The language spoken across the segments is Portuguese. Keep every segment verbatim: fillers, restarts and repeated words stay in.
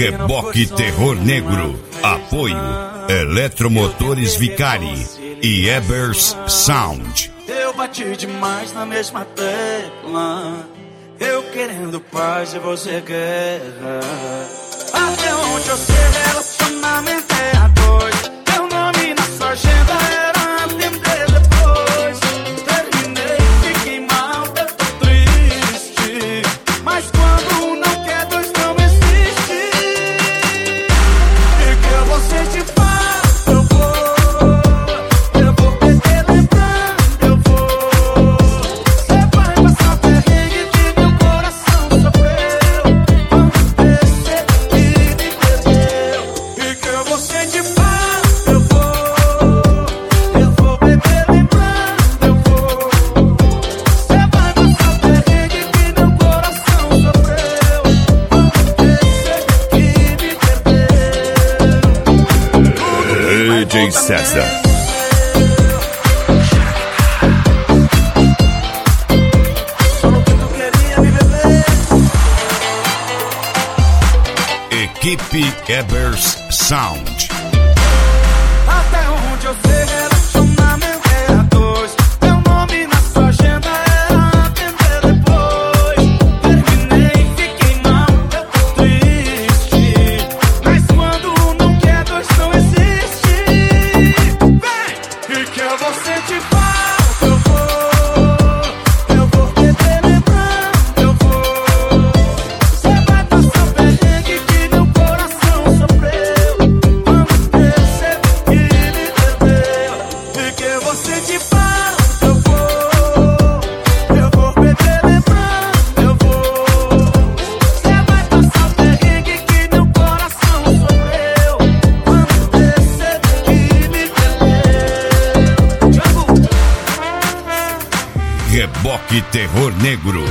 Reboque Terror Negro. Apoio Eletromotores Vicari e Ebers Sound. Eu bati demais na mesma tecla, eu querendo paz e você guerra. Até onde eu sei, relacionamento é a dois. Teu nome na sua agenda era atender depois. Terminei, fiquei mal, eu tô triste, mas quando um não quer, dois não existe. E que eu vou sentir falta, eu vou, eu vou perder lembrando, eu vou. Você vai passar perrengue que meu coração sofreu quando percebi e me perdeu. E que eu vou sentir falta, eu vou, eu vou beber lembrando, eu vou. Você vai passar perrengue que meu coração sofreu quando percebi e me perdeu. D J César. Só que tu queria me beber. Equipe Ebers Sound. Até onde eu sei, relacionamento é a dois. Teu nome na sua agenda era atender depois. Terminei, fiquei mal, eu tô triste, mas quando um não quer, dois não existe. Vem! E que eu vou sentir falta, eu vou, eu vou beber lembrando, eu vou. Você vai passar perrengue que meu coração sofreu quando percebi e me perdeu. E que eu vou sentir falta, eu vou, eu vou beber lembrando, eu vou. Você vai passar perrengue que meu coração sofreu quando percebi e me perdeu. Django. Reboque Terror Negro.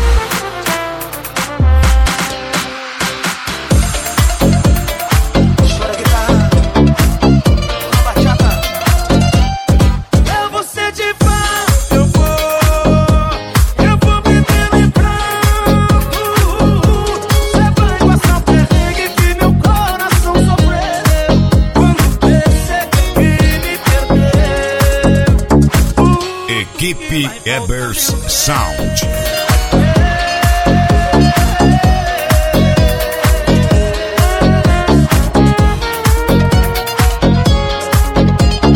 Chora guitarra, na bachata. Eu vou sentir falta, eu vou, eu vou beber lembrando. Você vai passar perrengue que meu coração sofreu quando percebi e me perdeu. Equipe Ebers Sound.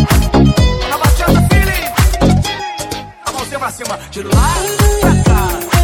Na bachata, feeling. A mãozinha pra cima, de lá pra cá.